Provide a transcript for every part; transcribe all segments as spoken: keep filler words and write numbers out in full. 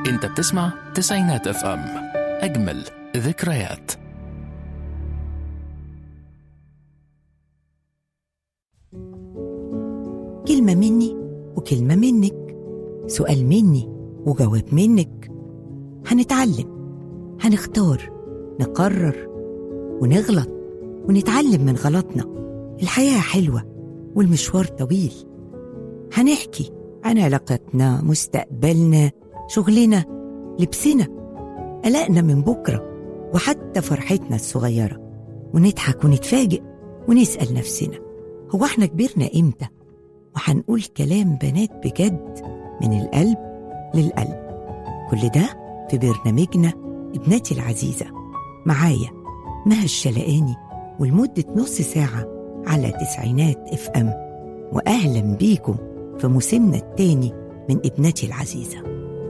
انت بتسمع تسعينات اف ام، اجمل ذكريات. كلمة مني وكلمة منك، سؤال مني وجواب منك. هنتعلم، هنختار، نقرر ونغلط ونتعلم من غلطنا. الحياة حلوة والمشوار طويل. هنحكي عن علاقتنا، مستقبلنا، شغلنا، لبسنا، قلقنا من بكرة، وحتى فرحتنا الصغيرة. ونضحك ونتفاجئ ونسأل نفسنا، هو احنا كبرنا امتى؟ وهنقول كلام بنات بجد، من القلب للقلب. كل ده في برنامجنا ابنتي العزيزة، معايا مها الشلقاني، ولمدة نص ساعة على تسعينات اف ام. وأهلا بيكم في موسمنا التاني من ابنتي العزيزة.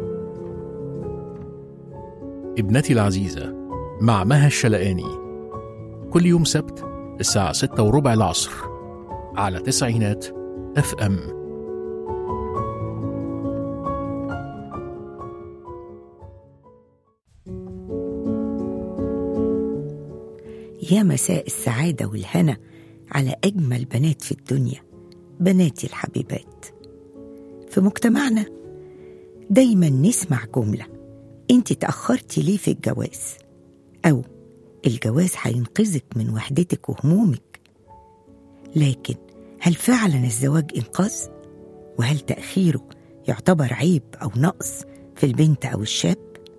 ابنتي العزيزة مع مها الشلقاني، كل يوم سبت الساعة ستة وربع العصر على تسعينات اف ام. يا مساء السعادة والهنا على أجمل بنات في الدنيا، بناتي الحبيبات. في مجتمعنا دايما نسمع جملة، انت تأخرتي ليه في الجواز؟ أو الجواز هينقذك من وحدتك وهمومك. لكن هل فعلا الزواج إنقاذ؟ وهل تأخيره يعتبر عيب أو نقص في البنت أو الشاب؟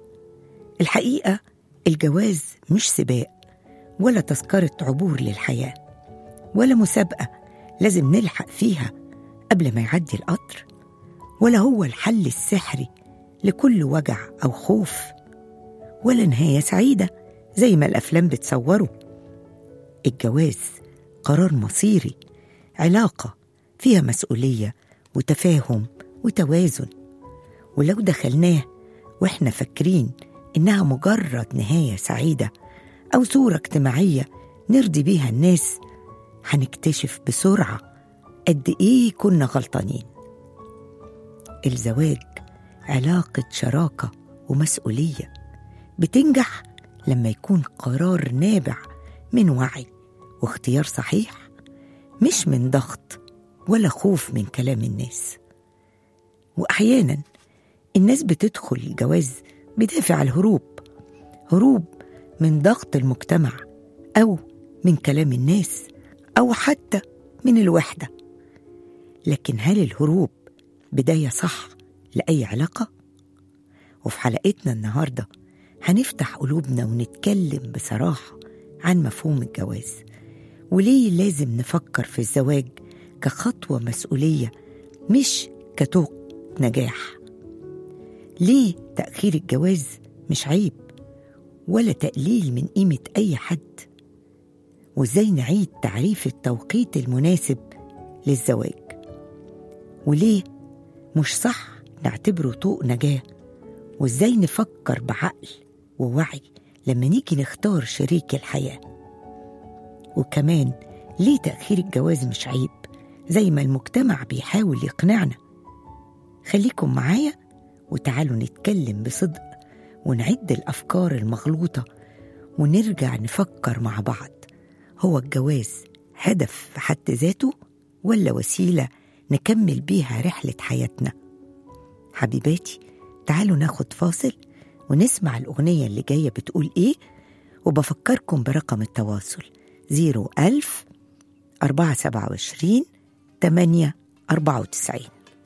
الحقيقة الجواز مش سباق، ولا تذكرة عبور للحياة، ولا مسابقة لازم نلحق فيها قبل ما يعدي القطر، ولا هو الحل السحري لكل وجع أو خوف، ولا نهاية سعيدة زي ما الأفلام بتصوره. الجواز قرار مصيري، علاقة فيها مسؤولية وتفاهم وتوازن. ولو دخلناه وإحنا فاكرين إنها مجرد نهاية سعيدة أو صورة اجتماعية نرضي بيها الناس، هنكتشف بسرعة قد إيه كنا غلطانين. الزواج علاقة شراكة ومسؤولية، بتنجح لما يكون قرار نابع من وعي واختيار صحيح، مش من ضغط ولا خوف من كلام الناس. وأحيانا الناس بتدخل الجواز بدافع الهروب، هروب من ضغط المجتمع أو من كلام الناس أو حتى من الوحدة. لكن هل الهروب بداية صح لأي علاقة؟ وفي حلقتنا النهاردة هنفتح قلوبنا ونتكلم بصراحة عن مفهوم الجواز، وليه لازم نفكر في الزواج كخطوة مسؤولية مش كطوق نجاح. ليه تأخير الجواز مش عيب ولا تقليل من قيمة أي حد، وإزاي نعيد تعريف التوقيت المناسب للزواج، وليه مش صح نعتبره طوق نجاة، وإزاي نفكر بعقل ووعي لما نيجي نختار شريك الحياة. وكمان ليه تأخير الجواز مش عيب زي ما المجتمع بيحاول يقنعنا. خليكم معايا وتعالوا نتكلم بصدق ونعد الأفكار المغلوطة، ونرجع نفكر مع بعض، هو الجواز هدف في حد ذاته ولا وسيلة نكمل بيها رحلة حياتنا؟ حبيباتي تعالوا ناخد فاصل ونسمع الأغنية اللي جاية بتقول إيه، وبفكركم برقم التواصل زيرو ألف أربعة سبعة وعشرين تمانية أربعة وتسعين.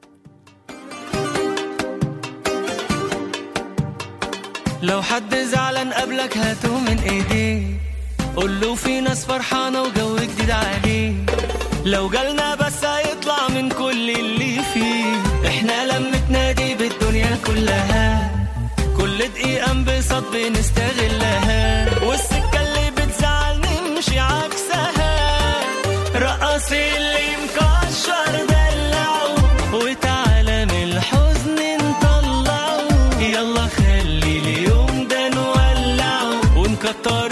لو حد زعلان قبلك هاته من ايديه، قول له في ناس فرحانة وجو جديد عليه. لو جالنا بس هيطلع من كل اللي فيه، احنا لمتنا دي بالدنيا كلها، كل دقيقة انبساط بنستغلها، والسكة اللي بتزعل نمشي عكسها. رقص اللي مكشر دلعه، وتعالى من الحزن نطلعه، يلا خلي اليوم ده نولعه، ونكتر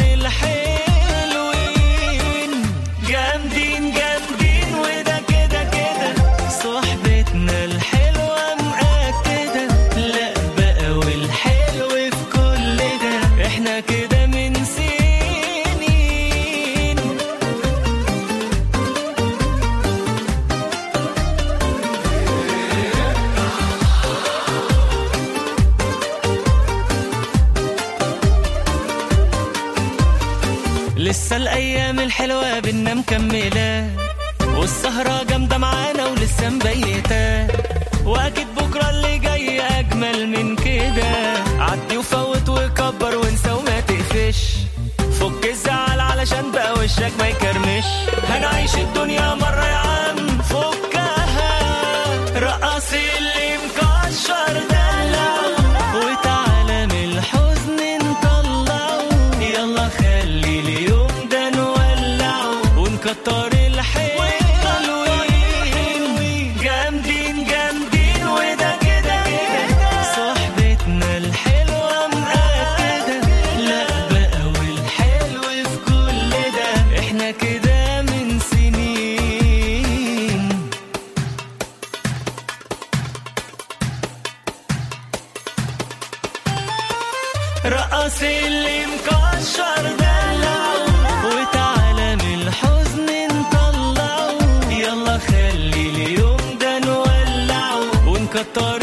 الحلوين جامدين جامدين، وده كده كده صحبتنا الحلوة مأكدة. لا بقى والحلوة مكملة، والسهرة جامدة معانا ولسه مبيتة، واكيد بكرة اللي جاي اجمل من كده. عدي وفوت وكبر وانسى وما تقفش، فك الزعل علشان بقى وشك ما يكرمش. هنعيش الدنيا مرة يا عم فكها، رقص اللي مكشر دلع، وتعالى من الحزن نطلعه، يلا خلي اليوم ده نولعه، ونكتر الحلوين جامدين جامدين، وده كده كده صحبتنا الحلوة مأكدة. لا بقى والحلو في كل ده، احنا كده من سنين. رقص اللي مكشر دلع، وتعالى من الحزن نطلعه، يلا خلي اليوم ده نولعه، ونكتر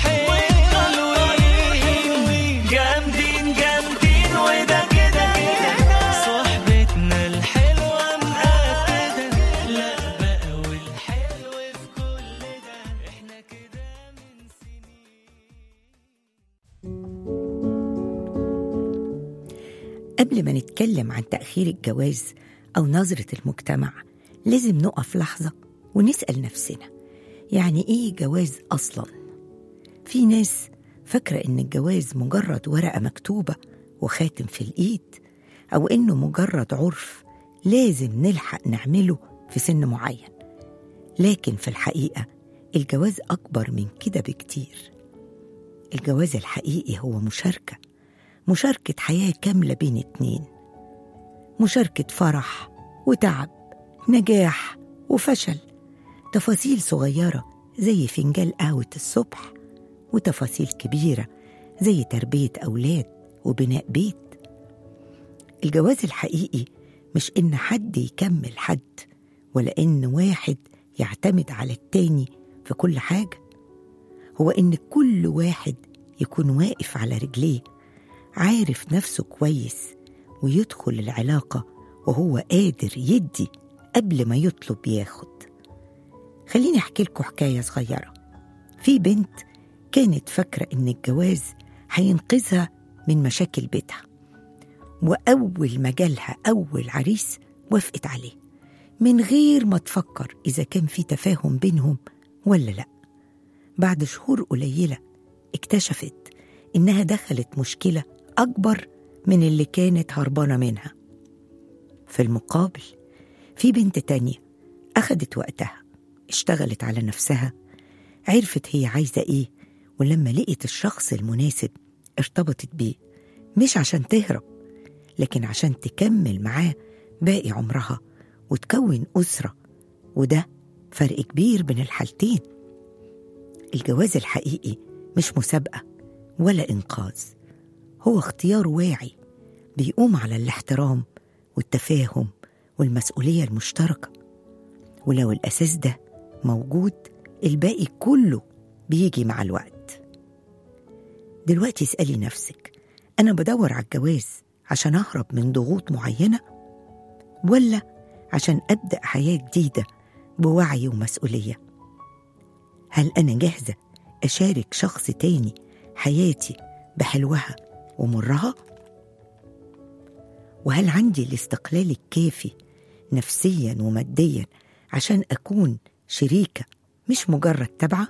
الحلوين جامدين جامدين، وده كده كده صحبتنا الحلوة مأكدة. لا بقى والحلو في كل ده، احنا كده من سنين. قبل ما نتكلم عن تأخير الجواز أو نظرة المجتمع، لازم نقف لحظة ونسأل نفسنا، يعني إيه جواز أصلاً؟ في ناس فاكرة إن الجواز مجرد ورقة مكتوبة وخاتم في الإيد، أو إنه مجرد عرف لازم نلحق نعمله في سن معين. لكن في الحقيقة الجواز أكبر من كده بكتير. الجواز الحقيقي هو مشاركة، مشاركة حياة كاملة بين اتنين، مشاركة فرح وتعب، نجاح وفشل، تفاصيل صغيرة زي فنجان قهوة الصبح، وتفاصيل كبيرة زي تربية أولاد وبناء بيت. الجواز الحقيقي مش إن حد يكمل حد، ولا إن واحد يعتمد على التاني في كل حاجة. هو إن كل واحد يكون واقف على رجليه، عارف نفسه كويس، ويدخل العلاقة وهو قادر يدي قبل ما يطلب ياخد. خليني أحكي لكم حكاية صغيرة. في بنت كانت فاكرة إن الجواز هينقذها من مشاكل بيتها، وأول ما جالها أول عريس وافقت عليه من غير ما تفكر إذا كان في تفاهم بينهم ولا لأ. بعد شهور قليلة اكتشفت إنها دخلت مشكلة أكبر من اللي كانت هربانة منها. في المقابل في بنت تانية أخدت وقتها، اشتغلت على نفسها، عرفت هي عايزة إيه، ولما لقيت الشخص المناسب ارتبطت بيه، مش عشان تهرب لكن عشان تكمل معاه باقي عمرها وتكون أسرة. وده فرق كبير بين الحالتين. الجواز الحقيقي مش مسابقة ولا إنقاذ، هو اختيار واعي بيقوم على الاحترام والتفاهم والمسؤولية المشتركة. ولو الأساس ده موجود، الباقي كله بيجي مع الوقت. دلوقتي اسألي نفسك، أنا بدور على الجواز عشان أهرب من ضغوط معينة، ولا عشان أبدأ حياة جديدة بوعي ومسؤولية؟ هل أنا جاهزة أشارك شخص تاني حياتي بحلوها ومرها؟ وهل عندي الاستقلال الكافي نفسيا وماديا عشان أكون شريكة مش مجرد تبعة؟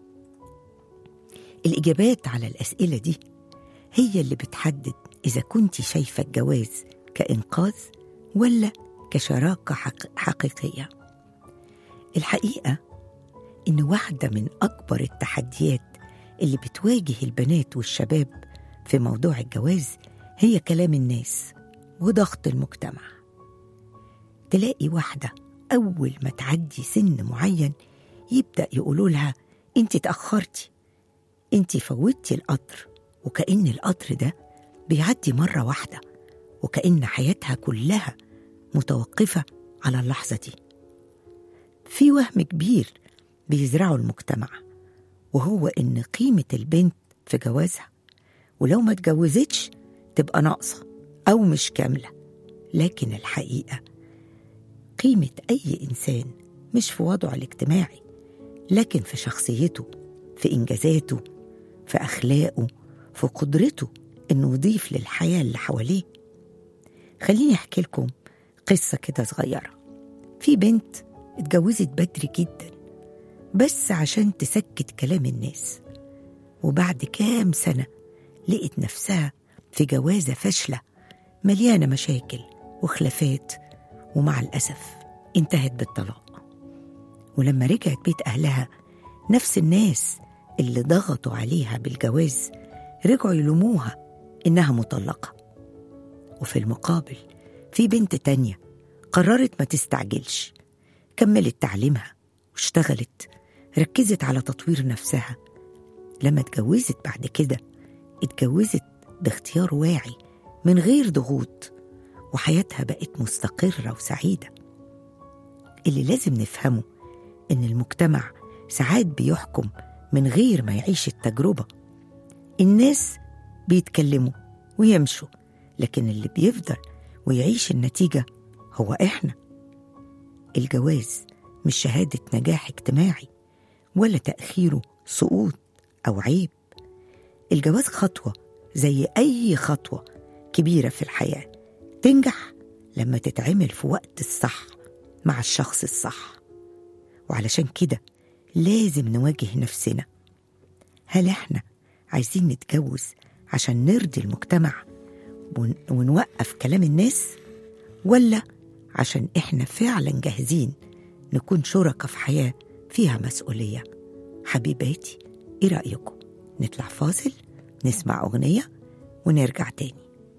الإجابات على الأسئلة دي هي اللي بتحدد إذا كنت شايفة الجواز كإنقاذ ولا كشراكة حق حقيقية. الحقيقة إن واحدة من أكبر التحديات اللي بتواجه البنات والشباب في موضوع الجواز هي كلام الناس وضغط المجتمع. تلاقي واحدة أول ما تعدي سن معين يبدأ يقولوا لها أنت تأخرتي، أنت فوتي القطر، وكأن القطر ده بيعدي مرة واحدة، وكأن حياتها كلها متوقفة على اللحظة دي. في وهم كبير بيزرعه المجتمع، وهو إن قيمة البنت في جوازها، ولو ما اتجوزتش تبقى ناقصة أو مش كاملة. لكن الحقيقة قيمة أي إنسان مش في وضعه الاجتماعي، لكن في شخصيته، في إنجازاته، في أخلاقه، في قدرته إنه يضيف للحياة اللي حواليه. خليني أحكي لكم قصة كده صغيرة. في بنت اتجوزت بدري جدا بس عشان تسكت كلام الناس، وبعد كام سنة لقت نفسها في جوازة فاشلة مليانة مشاكل وخلافات، ومع الأسف انتهت بالطلاق. ولما رجعت بيت أهلها نفس الناس اللي ضغطوا عليها بالجواز رجعوا يلوموها إنها مطلقة. وفي المقابل في بنت تانية قررت ما تستعجلش، كملت تعليمها واشتغلت، ركزت على تطوير نفسها. لما اتجوزت بعد كده اتجوزت باختيار واعي من غير ضغوط، وحياتها بقت مستقرة وسعيدة. اللي لازم نفهمه إن المجتمع ساعات بيحكم من غير ما يعيش التجربة. الناس بيتكلموا ويمشوا، لكن اللي بيفضل ويعيش النتيجة هو إحنا. الجواز مش شهادة نجاح اجتماعي ولا تأخيره سقوط أو عيب. الجواز خطوة زي أي خطوة كبيرة في الحياة، تنجح لما تتعمل في وقت الصح مع الشخص الصح. وعلشان كده لازم نواجه نفسنا، هل إحنا عايزين نتجوز عشان نرضي المجتمع ون... ونوقف كلام الناس، ولا عشان إحنا فعلا جاهزين نكون شركة في حياة فيها مسؤولية؟ حبيباتي، إيه رأيكم؟ نطلع فاصل، نسمع أغنية ونرجع تاني.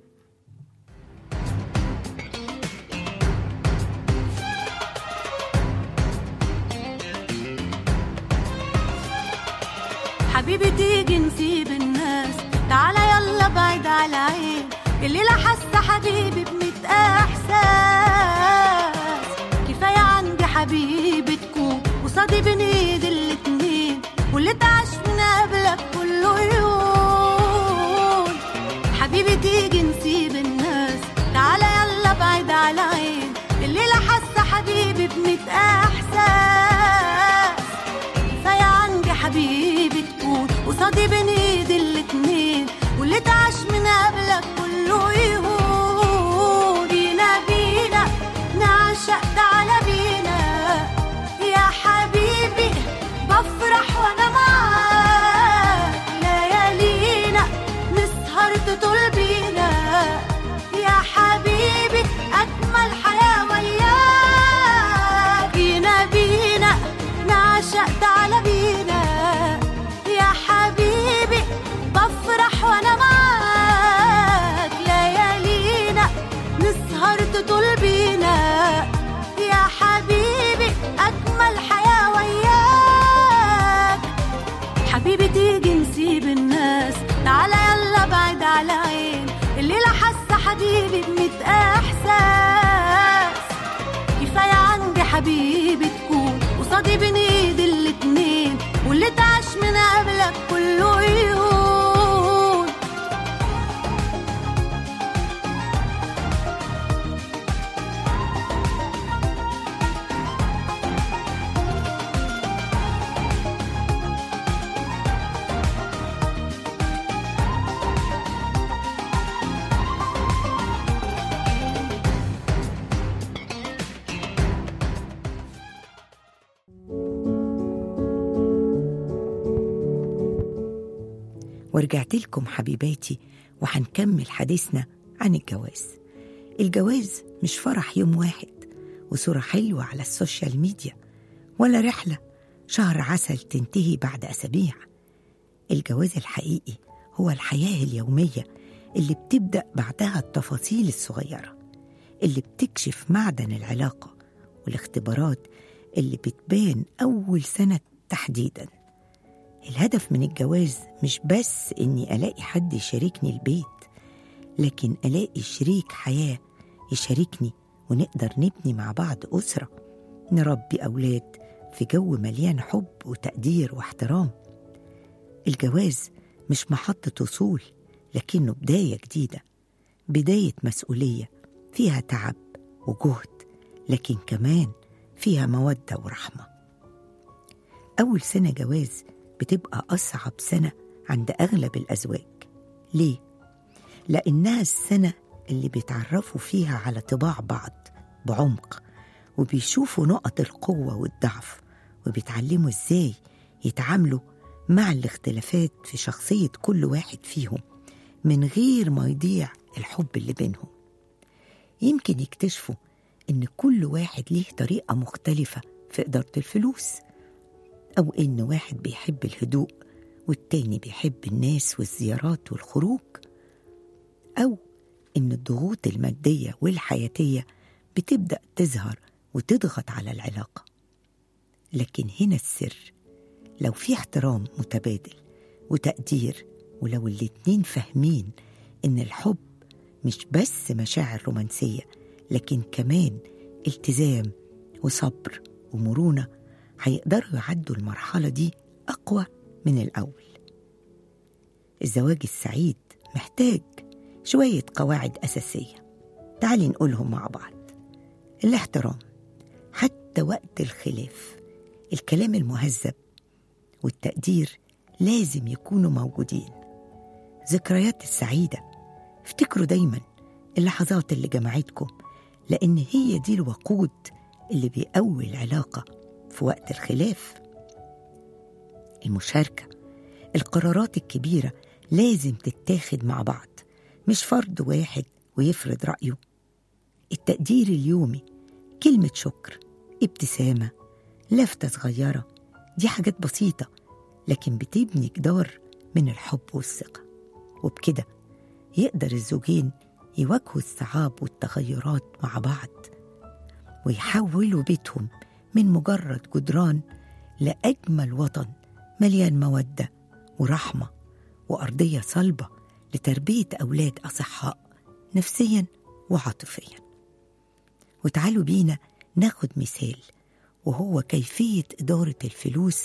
حبيبي تيجي نسيب الناس، تعالى يلا بعيد على عين الليلة، حاسة حبيبي بميت احساس. كفاية عندي حبيبي تكون قصادي بين ايد الاتنين، واللي تعيش من قبلك كله يوم. حبيبي تيجي نسيب الناس، تعالى يلا بعيد على عين الليلة، حاسة حبيبي بميت احساس. كفاية عندي حبيبي تكون قصادي بين ايد الاتنين، واللي تعيش من قبلك كله يهون. بينا بينا نعشق، تعالى بينا يا حبيبي، بفرح وانا معاك. ليالينا نسهر تطول بينا يا حبيبي، اجمل حياة وياك. بينا بينا نعشق، تعالى بينا يا حبيبي، بفرح وانا معاك. ليالينا نسهر تطول بينا يا حبيبي، اجمل حياة وياك. حبيبي تيجي نسيب الناس، تعالى يلا بعيد على عين الليلة، حاسة حبيبي بميت احساس. كفاية عندي حبيبي تكون قصادي بين ايد الاتنين، واللي تعيش من قبلك كله يهون. ورجعت لكم حبيباتي، وهنكمل حديثنا عن الجواز. الجواز مش فرح يوم واحد وصورة حلوة على السوشيال ميديا، ولا رحلة شهر عسل تنتهي بعد أسابيع. الجواز الحقيقي هو الحياة اليومية اللي بتبدأ بعدها التفاصيل الصغيرة اللي بتكشف معدن العلاقة، والاختبارات اللي بتبان أول سنة تحديداً. الهدف من الجواز مش بس إني ألاقي حد يشاركني البيت، لكن ألاقي شريك حياة يشاركني، ونقدر نبني مع بعض أسرة، نربي أولاد في جو مليان حب وتقدير واحترام. الجواز مش محطة وصول، لكنه بداية جديدة، بداية مسؤولية فيها تعب وجهد، لكن كمان فيها مودة ورحمة. أول سنة جواز بتبقى أصعب سنة عند أغلب الأزواج. ليه؟ لأنها السنة اللي بيتعرفوا فيها على طباع بعض بعمق، وبيشوفوا نقط القوة والضعف، وبيتعلموا إزاي يتعاملوا مع الاختلافات في شخصية كل واحد فيهم من غير ما يضيع الحب اللي بينهم. يمكن يكتشفوا إن كل واحد ليه طريقة مختلفة في إدارة الفلوس، أو إن واحد بيحب الهدوء والتاني بيحب الناس والزيارات والخروج، أو إن الضغوط المادية والحياتية بتبدأ تظهر وتضغط على العلاقة. لكن هنا السر، لو في احترام متبادل وتقدير، ولو الاتنين فاهمين إن الحب مش بس مشاعر رومانسية، لكن كمان التزام وصبر ومرونة، هيقدروا يعدوا المرحلة دي أقوى من الأول. الزواج السعيد محتاج شوية قواعد أساسية، تعالي نقولهم مع بعض. الاحترام، حتى وقت الخلاف الكلام المهذب والتقدير لازم يكونوا موجودين. ذكريات السعيدة، افتكروا دايما اللحظات اللي جمعتكم، لأن هي دي الوقود اللي بيقوي العلاقة في وقت الخلاف. المشاركة، القرارات الكبيرة لازم تتاخد مع بعض، مش فرد واحد ويفرض رأيه. التقدير اليومي، كلمة شكر، ابتسامة، لفتة صغيرة، دي حاجات بسيطة لكن بتبني جدار من الحب والثقة. وبكده يقدر الزوجين يواجهوا الصعاب والتغيرات مع بعض، ويحولوا بيتهم من مجرد جدران لأجمل وطن مليان مودة ورحمة وأرضية صلبة لتربية أولاد أصحاء نفسياً وعاطفياً. وتعالوا بينا ناخد مثال، وهو كيفية إدارة الفلوس.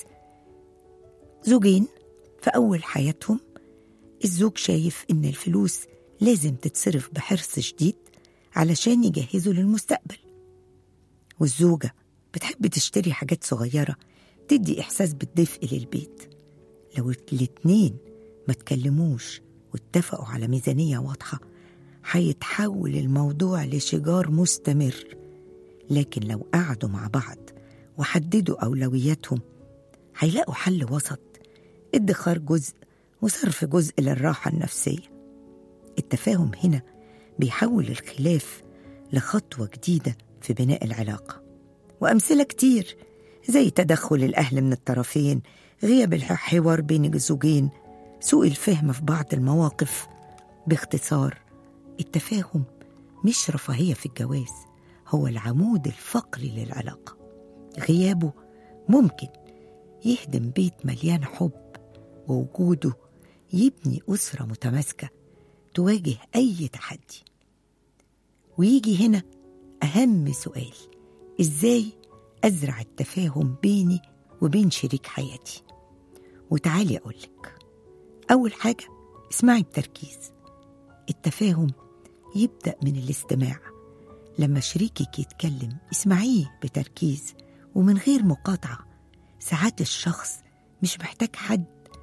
زوجين في أول حياتهم، الزوج شايف إن الفلوس لازم تتصرف بحرص شديد علشان يجهزوا للمستقبل، والزوجة بتحب تشتري حاجات صغيرة تدي إحساس بالدفء للبيت. لو الاتنين ما تكلموش واتفقوا على ميزانية واضحة، هيتحول الموضوع لشجار مستمر. لكن لو قعدوا مع بعض وحددوا أولوياتهم، هيلاقوا حل وسط، ادخار جزء وصرف جزء للراحة النفسية. التفاهم هنا بيحول الخلاف لخطوة جديدة في بناء العلاقة. وأمثلة كتير زي تدخل الأهل من الطرفين، غياب الحوار بين الزوجين، سوء الفهم في بعض المواقف. باختصار، التفاهم مش رفاهية في الجواز، هو العمود الفقري للعلاقة. غيابه ممكن يهدم بيت مليان حب، ووجوده يبني أسرة متماسكة تواجه أي تحدي. ويجي هنا أهم سؤال، إزاي أزرع التفاهم بيني وبين شريك حياتي؟ وتعالي أقولك، أول حاجة اسمعي بتركيز. التفاهم يبدأ من الاستماع. لما شريكك يتكلم اسمعيه بتركيز ومن غير مقاطعة. ساعات الشخص مش محتاج حد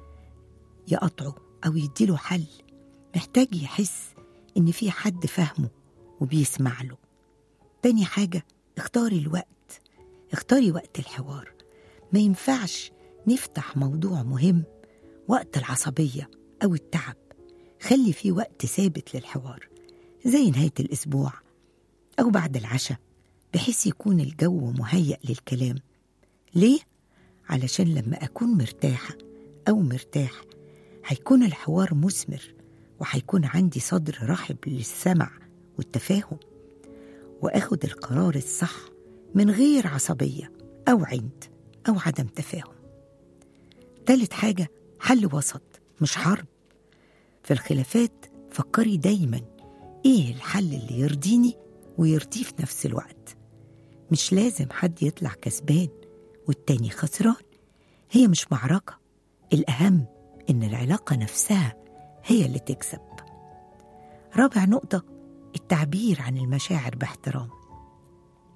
يقطعه أو يديله حل، محتاج يحس إن في حد فهمه وبيسمع له. تاني حاجة، اختاري الوقت، اختاري وقت الحوار. ما ينفعش نفتح موضوع مهم وقت العصبية أو التعب. خلي فيه وقت ثابت للحوار، زي نهاية الأسبوع أو بعد العشاء، بحيث يكون الجو مهيأ للكلام. ليه؟ علشان لما أكون مرتاحة أو مرتاح هيكون الحوار مثمر، وهيكون عندي صدر رحب للسمع والتفاهم، وأخد القرار الصح من غير عصبية أو عند أو عدم تفاهم. تالت حاجة، حل وسط مش حرب. في الخلافات فكري دايما إيه الحل اللي يرضيني ويرضيه في نفس الوقت. مش لازم حد يطلع كسبان والتاني خسران، هي مش معركة. الأهم إن العلاقة نفسها هي اللي تكسب. رابع نقطة، التعبير عن المشاعر باحترام.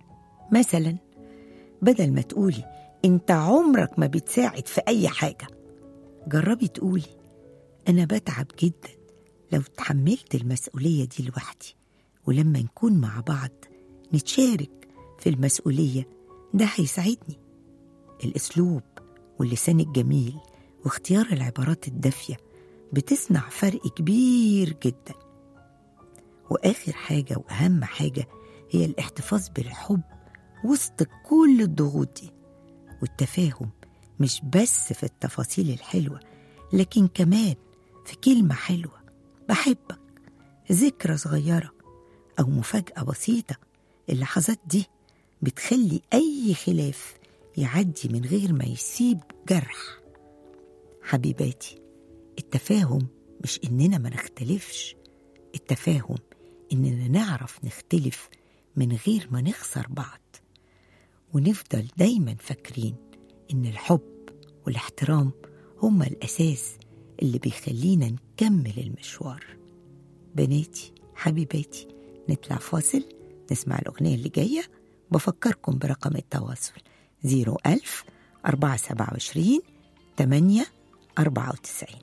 مثلا بدل ما تقولي انت عمرك ما بتساعد في اي حاجة، جربي تقولي انا بتعب جدا لو تحملت المسؤولية دي لوحدي، ولما نكون مع بعض نتشارك في المسؤولية ده هيساعدني. الأسلوب واللسان الجميل واختيار العبارات الدافية بتصنع فرق كبير جدا. وآخر حاجة وأهم حاجة هي الاحتفاظ بالحب وسط كل الضغوط دي، والتفاهم مش بس في التفاصيل الحلوة لكن كمان في كلمة حلوة، بحبك، ذكرى صغيرة أو مفاجأة بسيطة. اللحظات دي بتخلي أي خلاف يعدي من غير ما يسيب جرح. حبيباتي، التفاهم مش إننا ما نختلفش، التفاهم إننا نعرف نختلف من غير ما نخسر بعض، ونفضل دايما فاكرين إن الحب والاحترام هما الأساس اللي بيخلينا نكمل المشوار. بناتي حبيباتي، نطلع فاصل نسمع الأغنية اللي جاية. بفكركم برقم التواصل زيرو ألف أربعة سبعة وعشرين تمانية أربعة وتسعين.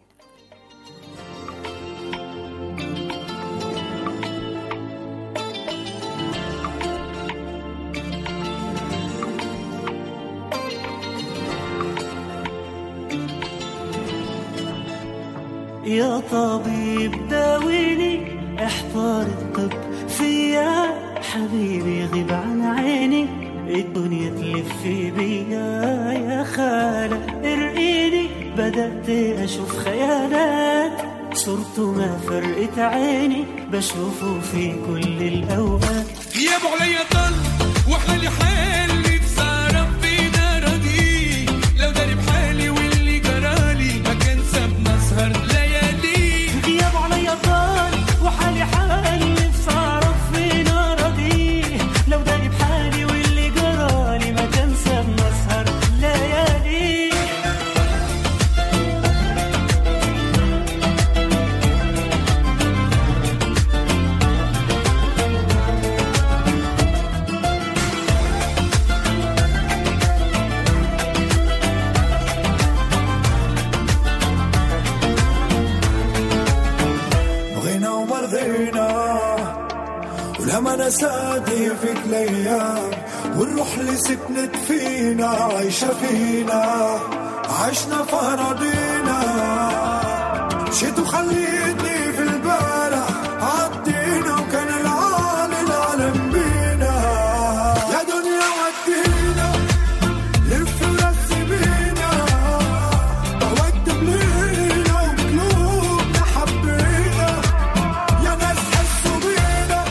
يا طبيب داويني، احضر الطب فيا حبيبي، غيب عن عيني، الدنيا تلف بيا يا خالة، ارقيني، بدأت أشوف خيالات، صورته ما فرقت عيني، بشوفه في كل الأوقات. غيابه عليا طل وحالي حالي، بسعرف بينا راضي، لو داري بحالي واللي جرالي ما كان سابنا سهر ليالي. غيابه عليا طل وحالي حالي، بسعرف بينا راضي، لو داري بحالي واللي جرالي ما كان سابنا سهر ليالي. ولما نسادي فيك الأيام، والروح اللي سكنت فينا عايشة فينا، عشنا فراضينا، مشيت وخليتني في البارح، عدينا وكان العالي العالم بينا، يا دنيا ودينا لف ورسي بينا، طويت بلينا وقلوبنا حبينا، يا ناس حسوا بينا.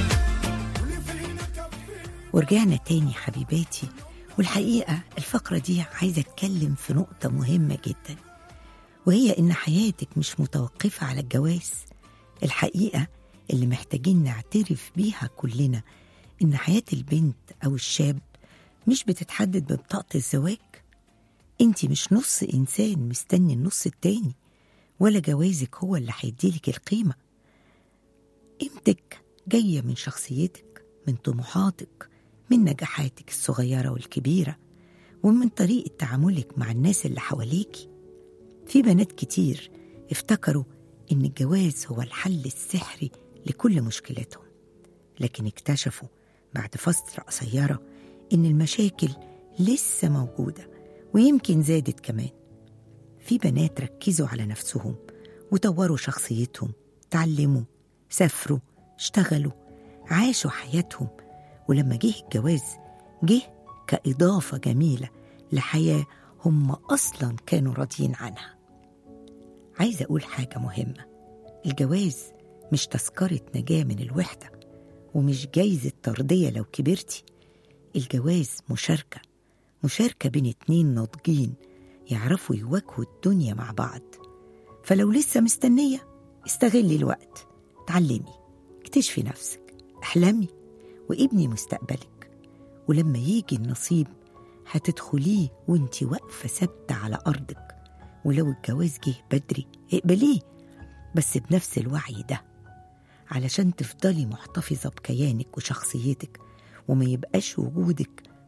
ورجعنا تاني حبيباتي، والحقيقة الفقرة دي عايزة أتكلم في نقطة مهمة جدا، وهي إن حياتك مش متوقفة على الجواز. الحقيقة اللي محتاجين نعترف بيها كلنا إن حياة البنت أو الشاب مش بتتحدد ببطاقة الزواج. انتي مش نص إنسان مستني النص التاني، ولا جوازك هو اللي هيديلك القيمة. قيمتك جاية من شخصيتك، من طموحاتك، من نجاحاتك الصغيرة والكبيرة، ومن طريقة تعاملك مع الناس اللي حواليكي. في بنات كتير افتكروا إن الجواز هو الحل السحري لكل مشكلاتهم، لكن اكتشفوا بعد فترة قصيرة إن المشاكل لسه موجودة ويمكن زادت كمان. في بنات ركزوا على نفسهم وطوروا شخصيتهم، تعلموا، سافروا، اشتغلوا، عاشوا حياتهم، ولما جه الجواز جه كإضافة جميلة لحياة هم أصلاً كانوا راضيين عنها. عايزة أقول حاجة مهمة، الجواز مش تذكرة نجاة من الوحدة، ومش جايزة ترضية لو كبرتي. الجواز مشاركة، مشاركة بين اتنين ناضجين يعرفوا يواجهوا الدنيا مع بعض. فلو لسه مستنية، استغلي الوقت، تعلمي، اكتشفي نفسك، احلمي وابني مستقبلك. ولما يجي النصيب هتدخليه وانتي واقفة ثابتة على أرضك. ولو الجواز جه بدري اقبليه، بس بنفس الوعي ده، علشان تفضلي محتفظة بكيانك وشخصيتك، وما يبقاش وجودك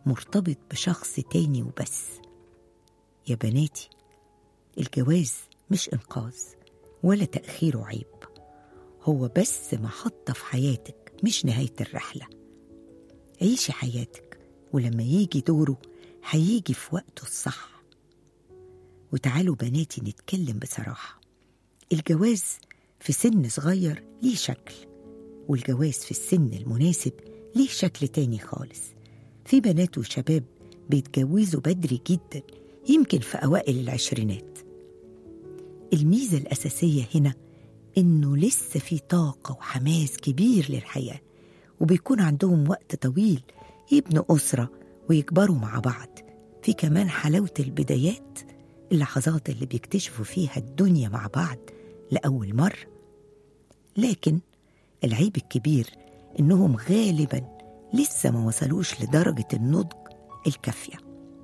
مرتبط بشخص تاني وبس. يا بناتي، الجواز مش إنقاذ ولا تأخيره عيب، هو بس محطة في حياتك مش نهاية الرحلة. عيشي حياتك، ولما يجي دوره هيجي في وقته الصح. وتعالوا بناتي نتكلم بصراحة، الجواز في سن صغير ليه شكل، والجواز في السن المناسب ليه شكل تاني خالص. في بنات وشباب بيتجوزوا بدري جدا، يمكن في أوائل العشرينات. الميزة الأساسية هنا إنه لسه في طاقة وحماس كبير للحياة، وبيكون عندهم وقت طويل يبنوا أسرة ويكبروا مع بعض. في كمان حلاوة البدايات، اللحظات اللي بيكتشفوا فيها الدنيا مع بعض لأول مرة. لكن العيب الكبير إنهم غالباً لسه ما وصلوش لدرجة النضج الكافية.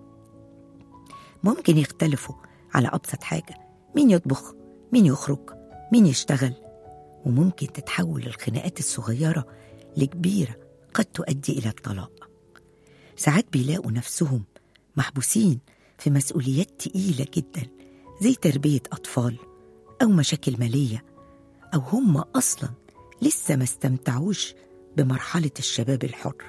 ممكن يختلفوا على أبسط حاجة، مين يطبخ، مين يخرج، مين يشتغل، وممكن تتحول الخناقات الصغيرة لكبيرة قد تؤدي إلى الطلاق. ساعات بيلاقوا نفسهم محبوسين في مسؤوليات تقيلة جدا، زي تربية أطفال أو مشاكل مالية، أو هم أصلا لسه ما استمتعوش بمرحلة الشباب الحر.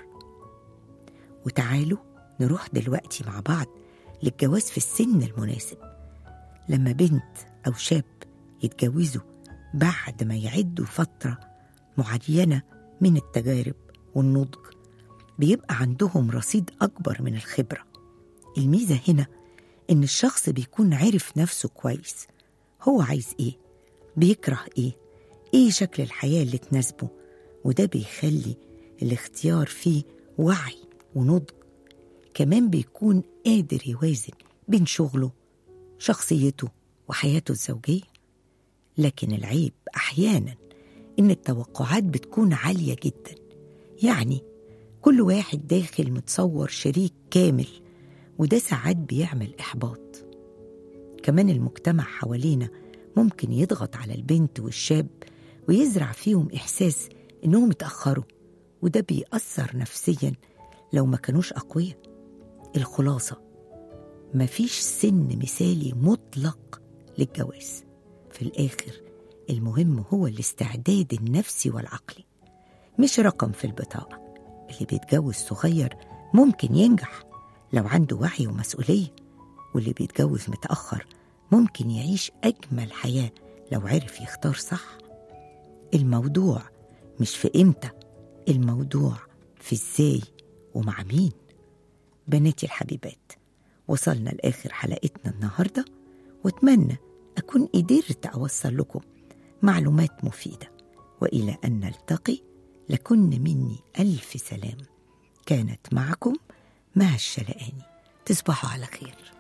وتعالوا نروح دلوقتي مع بعض للجواز في السن المناسب. لما بنت أو شاب يتجوزوا بعد ما يعدوا فترة معينة من التجارب والنضج، بيبقى عندهم رصيد أكبر من الخبرة. الميزة هنا إن الشخص بيكون عارف نفسه كويس، هو عايز إيه، بيكره إيه، إيه شكل الحياة اللي تناسبه، وده بيخلي الاختيار فيه وعي ونضج. كمان بيكون قادر يوازن بين شغله، شخصيته، وحياته الزوجية. لكن العيب أحيانا إن التوقعات بتكون عالية جدا، يعني كل واحد داخل متصور شريك كامل، وده ساعات بيعمل إحباط. كمان المجتمع حوالينا ممكن يضغط على البنت والشاب ويزرع فيهم إحساس إنهم اتأخروا، وده بيأثر نفسيا لو ما كانوش أقوياء. الخلاصة، مفيش سن مثالي مطلق للجواز. في الآخر المهم هو الاستعداد النفسي والعقلي، مش رقم في البطاقة. اللي بيتجوز صغير ممكن ينجح لو عنده وعي ومسؤولية، واللي بيتجوز متأخر ممكن يعيش أجمل حياة لو عرف يختار صح. الموضوع مش في إمتى، الموضوع في إزاي ومع مين. بناتي الحبيبات، وصلنا لآخر حلقتنا النهاردة، واتمنى أكون قدرت أوصل لكم معلومات مفيدة. وإلى أن نلتقي، لكن مني ألف سلام. كانت معكم مها الشلقاني. تصبحوا على خير.